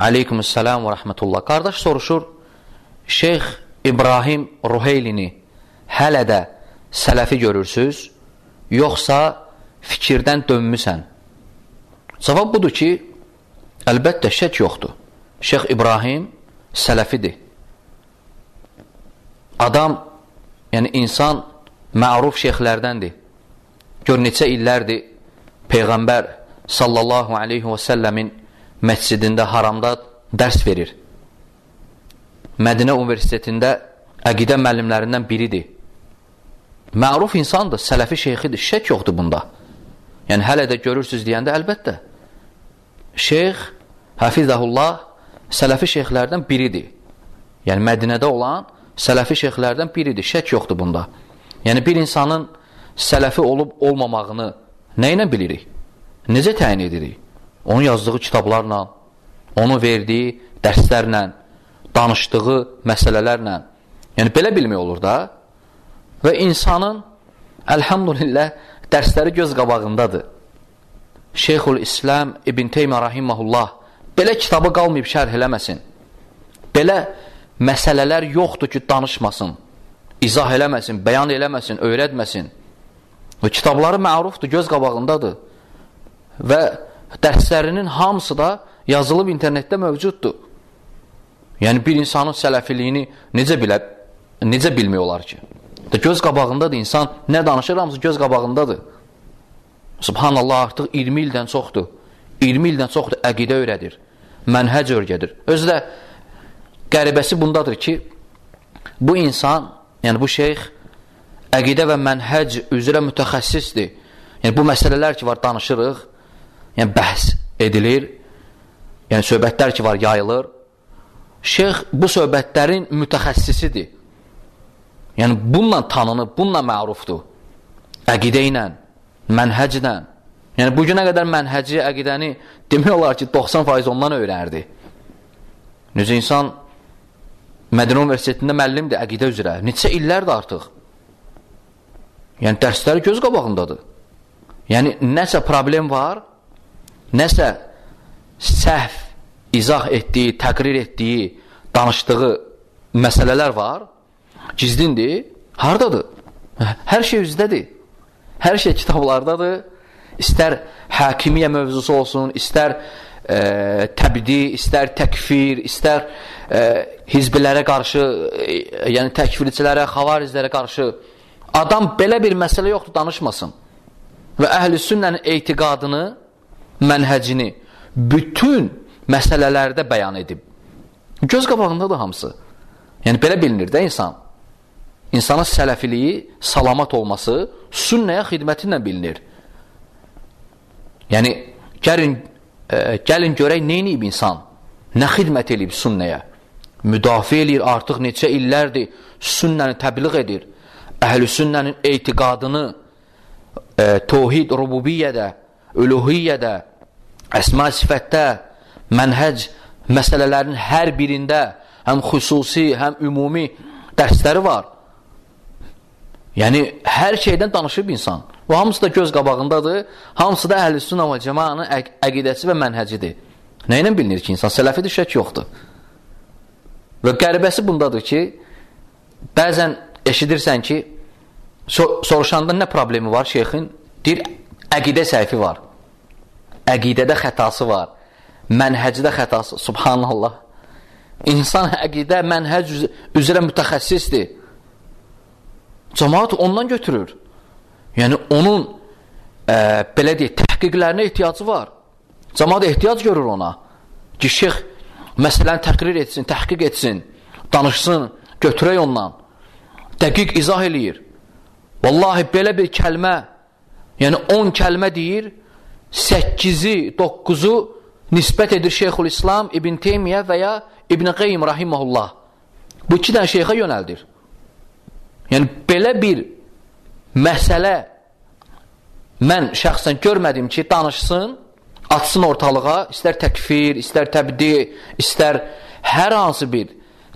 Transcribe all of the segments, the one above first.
Aleykümselam və rəhmətullah. Qardaş soruşur, Şeyx İbrahim Ruheylini hələ də sələfi görürsüz, yoxsa fikirdən dönmüsən? Cavab budur ki, əlbəttə şək yoxdur. Şeyx İbrahim sələfidir. Adam, yəni insan məruf şeyxlərdəndir. Gör neçə illərdir Peyğəmbər sallallahu aleyhi və səlləmin məscidində, haramda dərs verir. Mədinə Universitetində əqidə müəllimlərindən biridir. Məruf insandır, sələfi şeyxidir, şək yoxdur bunda. Yəni hələ də görürsüz deyəndə əlbəttə. Şeyx Hafizəhullah sələfi şeyxlərdən biridir. Yəni Mədinədə olan sələfi şeyxlərdən biridir, şək yoxdur bunda. Yəni bir insanın sələfi olub olmamağını nə ilə bilirik? Necə təyin edirik? Onun yazdığı kitablarla, onu verdiyi dərslərlə, danışdığı məsələlərlə. Yəni belə bilmək olur da. Və insanın, əlhamdülillah, dərsləri göz qabağındadır. Şeyxülislam İbn Teymiyyə rahiməhullah belə kitabı qalmayıb şərh eləməsin. Belə məsələlər yoxdur ki, danışmasın, izah eləməsin, bəyan eləməsin, öyrətməsin. Və kitabları mərufdur, göz qabağındadır. Və dərslərinin hamısı da yazılıb internetdə mövcuddur. Yəni bir insanın sələfiliyini necə bilmək olar ki? Göz qabağındadır insan, nə danışır hamısı göz qabağındadır. Subhanallah, artıq 20 ildən çoxdur. 20 ildən çoxdur əqidə öyrədir, mənhəc öyrədir. Özü də qəribəsi bundadır ki, bu insan, yəni bu şeyx əqidə və mənhəc üzrə mütəxəssisdir. Yəni bu məsələlər ki var, danışırıq, yəni bəhs edilir, yəni söhbətlər ki var, yayılır. Şeyx bu söhbətlərin mütəxəssisidir. Yəni bununla tanınıb, bununla mərufdur. Əqidə ilə, mənhəclə. Yəni bugünə qədər mənhəci, əqidəni demək olar ki 90% ondan öyrənirdi. Necə insan Mədinə Universitetində müəllimdir əqidə üzrə. Neçə illərdir artıq. Yəni dərsləri göz qabağındadır. Yəni nəsə problem var, nəsə səhv izah etdiyi, təqrir etdiyi, danışdığı məsələlər var, gizlindir, haradadır? Hər şey üzdədir. Hər şey kitablardadır. İstər hakimiyyə mövzusu olsun, istər təbdi, istər təkfir, istər hizbilərə qarşı, yəni təkfirçilərə, xavariclərə qarşı. Adam belə bir məsələ yoxdur, danışmasın. Və əhl-i sünnənin etiqadını, mənhəcini bütün məsələlərdə bəyan edib. Göz qabağındadır hamısı. Yəni belə bilinir də insan. İnsanın sələfiliyi, salamat olması sünnəyə xidməti ilə bilinir. Yəni gəlin görək neyniyib insan? Nə xidmət edib sünnəyə? Müdafiə edir, artıq neçə illərdir sünnəni təbliğ edir. Əhl-i sünnənin etiqadını təvhid rububiyyədə, üluhiyyədə, əsma sifətdə, mənhəc məsələlərin hər birində həm xüsusi, həm ümumi dərsləri var. Yəni hər şeydən danışıb insan. O hamısı da göz qabağındadır. Hamısı da əhl-i sünnə və cəmaənin əqidəsi və mənhəcidir. Nə ilə bilinir ki, insan sələfidir, şək yoxdur. Və qəribəsi bundadır ki, bəzən eşidirsən ki, soruşanda nə problemi var şeyxin? Deyir, əqidə səhvi var. Əqidədə xətası var. Mənhəcdə xətası. Subhanallah. İnsan əqidə, mənhəc üzrə mütəxəssisdir. Cəmaat ondan götürür. Yəni onun belə deyək, təhqiqlərinə ehtiyacı var. Cəmaat ehtiyac görür ona. Ki, şeyx məsələni təqrir etsin, təhqiq etsin, danışsın, götürək ondan. Dəqiq izah eləyir. Vallahi belə bir kəlmə, yəni 10 kəlmə deyir, 8-i, 9-u nisbət edir Şeyxülislam İbn Teymiyyə və ya İbn Qeym rahiməhullah. Bu iki dənə şeyxə yönəldir. Yəni belə bir məsələ mən şəxsən görmədim ki, danışsın, atsın ortalığa, istər təkfir, istər təbdi, istər hər hansı bir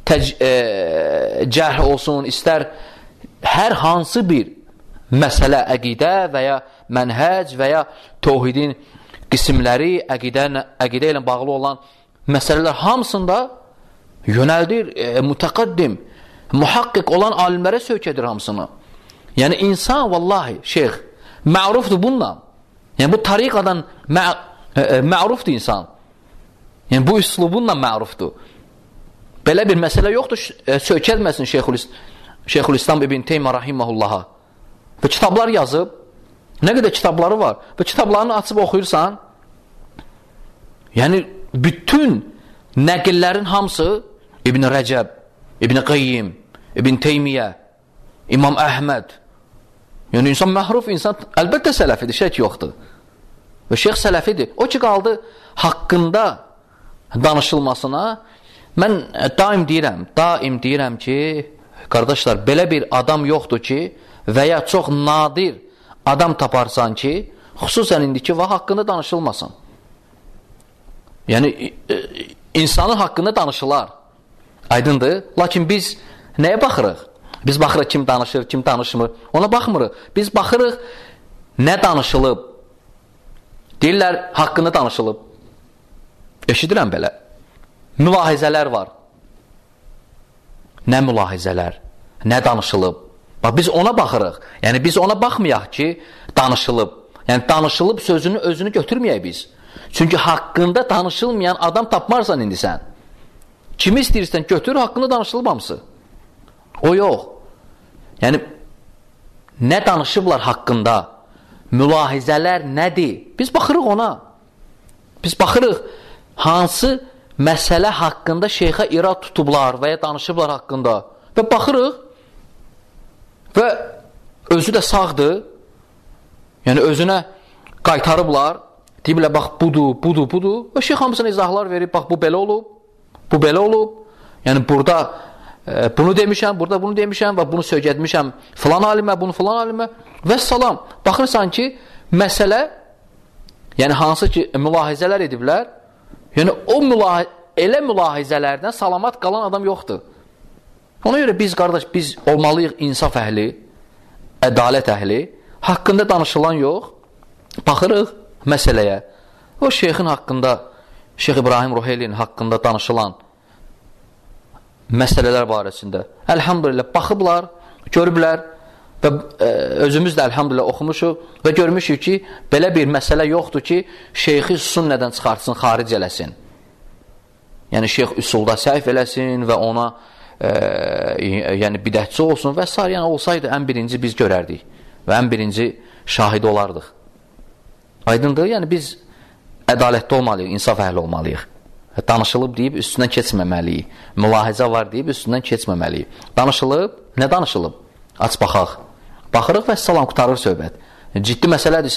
cərh olsun, istər hər hansı bir məsələ, əqidə və ya mənhəc və ya təvhidin qismləri, əqidə ilə bağlı olan məsələlər hamısında yönəldir, mütəqaddim, muhaqqiq olan alimlərə sövk edir hamısını. Yəni, insan, vallahi, şeyx, mərufdur bununla. Yəni, bu tariqadan mərufdur insan. Yəni, bu üslubunla mərufdur. Belə bir məsələ yoxdur, sövk etməsin Şeyxülislam İbn Teymiyyə rahiməhullaha. Və kitablar yazıb, nə qədər kitabları var və kitablarını açıb oxuyursan, yəni, bütün nəqillərin hamısı İbn Rəcəb, İbn Qayyim, İbn Teymiyyə, İmam Əhməd. Yəni, insan məhruf, insan əlbəttə sələfidir, şək yoxdur. Və şeyx sələfidir. O ki, qaldı haqqında danışılmasına, mən daim deyirəm ki, qardaşlar, belə bir adam yoxdur ki, və ya çox nadir adam taparsan ki, xüsusən indiki və haqqında danışılmasın. Yəni, insanın haqqında danışılar. Aydındır. Lakin biz nəyə baxırıq? Biz baxırıq kim danışır, kim danışmır. Ona baxmırıq. Biz baxırıq nə danışılıb. Deyirlər, haqqında danışılıb. Eşidirəm belə. Mülahizələr var. Nə mülahizələr? Nə danışılıb? Bax, biz ona baxırıq. Yəni, biz ona baxmayaq ki, danışılıb. Yəni, danışılıb sözünü özünü götürməyək biz. Çünki haqqında danışılmayan adam tapmarsan indi sən. Kimi istəyirsən götür, haqqında danışılıb hamısı. O yox. Yəni, nə danışıblar haqqında? Mülahizələr nədir? Biz baxırıq ona. Biz baxırıq hansı məsələ haqqında şeyxə irad tutublar və ya danışıblar haqqında. Və baxırıq və özü də sağdır. Yəni, özünə qaytarıblar. Deyiblər, bax, budur. Və şeyx hamısına izahlar verib, bax, bu belə olub, bu belə olub. Yəni, burada bunu demişəm, burada bunu demişəm və bunu söylətmişəm filan alimə, bunu filan alimə və salam. Baxırsan ki, məsələ, yəni hansı ki, mülahizələr ediblər, yəni o elə mülahizələrdən salamat qalan adam yoxdur. Ona görə biz, qardaş, biz olmalıyıq insaf əhli, ədalət əhli, haqqında danışılan yox, baxırıq məsələyə. O şeyxin haqqında, Şeyx İbrahim Ruheylinin haqqında danışılan məsələlər barəsində. Əlhamdülillah, baxıblar, görüblər və özümüz də əlhamdülillah oxumuşuq və görmüşük ki, belə bir məsələ yoxdur ki, şeyxi sünnədən çıxartsın, xaric eləsin. Yəni, şeyx üsulda səhv eləsin və ona yəni bidətçi olsun və s. Yəni, olsaydı ən birinci biz görərdik və ən birinci şahid olardıq. Aydındır, yəni biz ədalətli olmalıyıq, insaf əhli olmalıyıq. Danışılıb deyib üstündən keçməməliyik. Mülahizə var deyib üstündən keçməməliyik. Danışılıb, nə danışılıb? Aç baxaq. Baxırıq və salam qutarır söhbət. Ciddi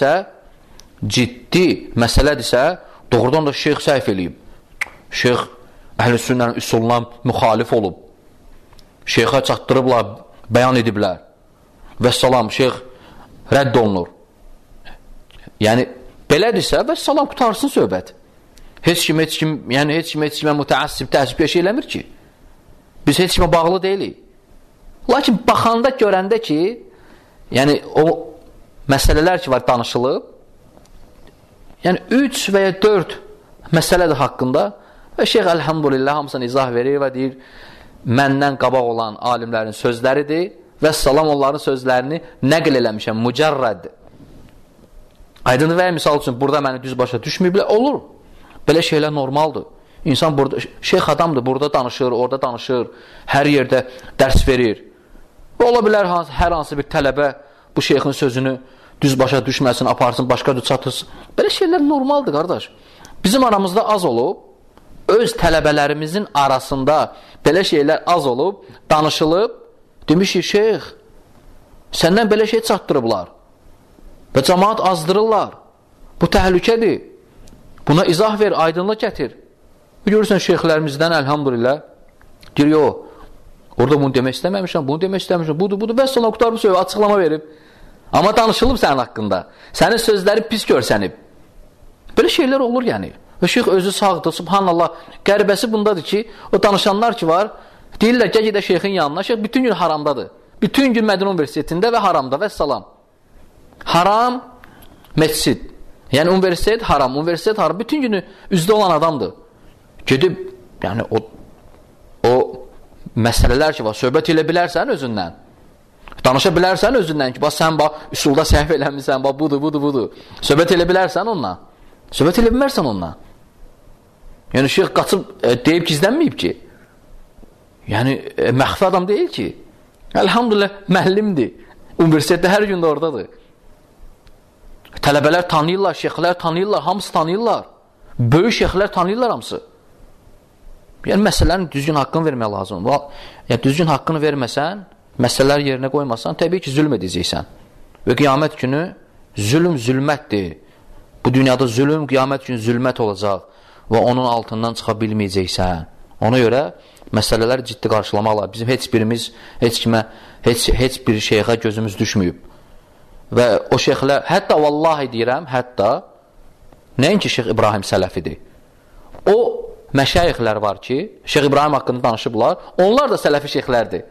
məsələdirsə, doğrudan da şeyx səhv eləyib. Şeyx əhl-i sünnənin üsulundan müxalif olub. Şeyxə çatdırıblar, bəyan ediblər. Və salam, şeyx rədd olunur. Yəni, belədirsə, və salam qutarsın söhbət. Heç kim mütəəssib, təəssüb şey eləmir ki. Biz heç kimə bağlı deyilik. Lakin baxanda, görəndə ki, yəni o məsələlər ki var danışılıb, yəni 3 və ya 4 məsələdir haqqında və şeyx əlhamdülillah hamısını izah verir və deyir, məndən qabaq olan alimlərin sözləridir və salam onların sözlərini nəql eləmişəm, mücərrəd. Aydın və misal üçün, burada məni düz başa düşməyiblər, olur. Belə şeylər normaldır. İnsan burada, şeyx adamdır, burada danışır, orada danışır, hər yerdə dərs verir. Və ola bilər, hər hansı bir tələbə bu şeyxin sözünü düz başa düşməsin, aparsın, başqa düz çatırsın. Belə şeylər normaldır, qardaş. Bizim aramızda az olub, öz tələbələrimizin arasında belə şeylər az olub, danışılıb, demiş ki, şeyx, səndən belə şey çatdırıblar və cəmaat azdırırlar. Bu təhlükədir. Buna izah ver, aydınlıq gətir. Görürsən, şeyxlərimizdən əlhamdülillah deyir, yox, orada bunu demək istəməmişəm, bunu demək istəməmişəm, budur, və sonra qutarıb söylüyor, açıqlama verib. Amma danışılıb sənin haqqında. Sənin sözləri pis görsənib. Belə şeylər olur yəni. Və şeyx özü sağdır, subhanallah. Qəribəsi bundadır ki, o danışanlar ki var, deyirlər, gəl gedə şeyxin yanına, şeyx bütün gün haramdadır. Bütün gün Mədinə Universitetində və haramda və salam. Haram, məscid. Yəni, universitet haram, bütün günü üzdə olan adamdır. gedib, yəni o məsələlər ki var, söhbət elə bilərsən özündən. Danışa bilərsən özündən ki, bax, sən üsulda səhv eləmirsən, bax, budur. Söhbət elə bilərsən onunla. Söhbət elə bilmərsən onunla. Yəni, şeyx qaçıb, deyib gizlənməyib ki. Yəni, məxfi adam deyil ki. Elhamdülillah, müəllimdir. Universitetdə hər gün də oradadır. Tələbələr tanıyırlar, şeyxlər tanıyırlar, hamısı tanıyırlar. Böyük şeyxlər tanıyırlar hamısı. Yəni, məsələnin düzgün haqqını vermək lazımdır. Yəni, düzgün haqqını verməsən, məsələlər yerinə qoymasan, təbii ki, zülm edəcəksən. Və qiyamət günü zülmətdir. Bu dünyada zülm, qiyamət günü zülmət olacaq və onun altından çıxa bilməyəcəksən. Ona görə məsələlər ciddi qarşılamalar. Bizim heç birimiz, heç bir şeyxə gözümüz düşməyib. Və o şeyxlər, hətta vallahi deyirəm, hətta nəinki Şeyx İbrahim sələfidir. O məşayixlər var ki, Şeyx İbrahim haqqında danışıblar, onlar da sələfi şeyxlərdir.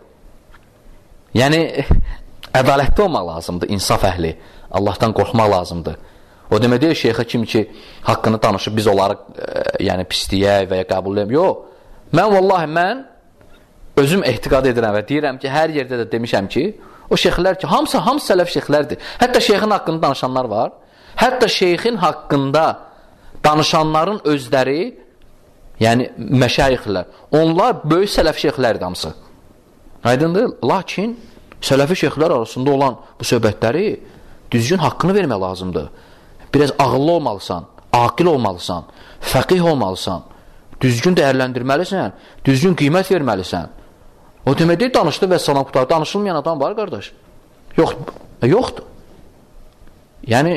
Yəni, ədalətli olmaq lazımdır, insaf əhli. Allahdan qorxmaq lazımdır. O demək deyil, şeyxə kim ki, haqqını danışıb, biz onları yəni, pisləyək və ya qəbul edəm. Yox, mən özüm ehtiqad edirəm və deyirəm ki, hər yerdə də demişəm ki, o şeyxlər ki, hamısı sələf şeyxlərdir. Hətta şeyxin haqqında danışanlar var. Hətta şeyxin haqqında danışanların özləri, yəni məşayixlər, onlar böyük sələf şeyxlərdir hamısı. Aydındır? Lakin sələfi şeyxlər arasında olan bu söhbətləri düzgün haqqını vermək lazımdır. Biraz ağıllı olmalısan, aqil olmalısan, fəqih olmalısan, düzgün dəyərləndirməlisən, düzgün qiymət verməlisən. O demək deyil, danışdı və salam qutar. Danışılmayan adam var, qardaş. Yoxdur. Yəni,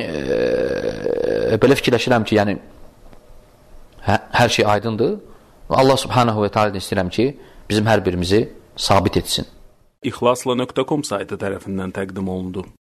belə fikirləşirəm ki, yəni, hər şey aydındır. Allah subhanahu və teala istəyirəm ki, bizim hər birimizi sabit etsin. İxlasla.com saytı tərəfindən təqdim olundu.